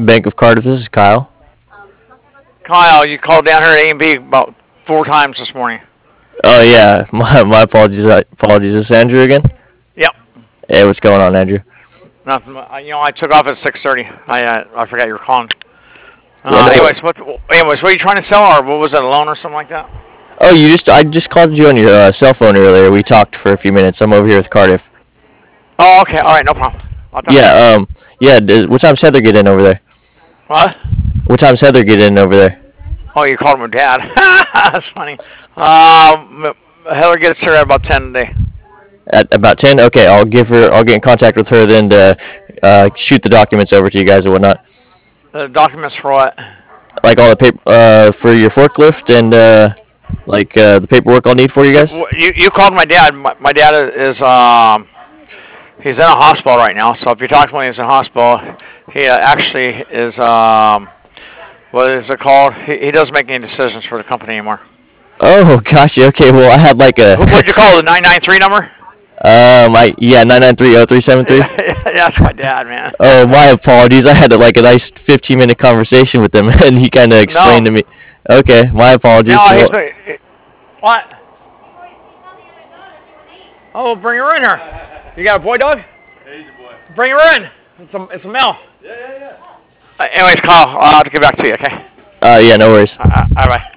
Bank of Cardiff. This is Kyle. Kyle, you called down here at A&B about 4 times this morning. Oh yeah, my apologies. Apologies. Is this Andrew again? Yep. Hey, what's going on, Andrew? Nothing. I took off at 6:30. I forgot you were calling. Yeah, no, Anyways, what are you trying to sell, or what was it, a loan or something like that? oh, I just called you on your cell phone earlier. We talked for a few minutes. I'm over here with Cardiff. Oh, okay. All right, no problem. Yeah. Yeah. What time's Heather get in over there? What? What time's Heather get in over there? Oh, you called him dad. That's funny. Heather gets here at about 10 today. At about 10. Okay, I'll give her. I'll get in contact with her then to shoot the documents over to you guys or whatnot. Documents for what? Like all the paper for your forklift and the paperwork I'll need for you guys. You called my dad. My dad is he's in a hospital right now. So if you talk to him, he's in a hospital. He actually is what is it called? He doesn't make any decisions for the company anymore. Oh, gotcha. Okay, well I had like a. What'd you call the 993 number? 9930373. Yeah, that's my dad, man. Oh, my apologies. I had like a nice 15-minute conversation with him, and he kind of explained to me. Okay, my apologies. No, what? Oh, bring her in here. You got a boy dog? Yeah, he's a boy. Bring her in. It's a male. Yeah. Anyways, Kyle, I'll have to get back to you, okay? Yeah, no worries. All right, bye.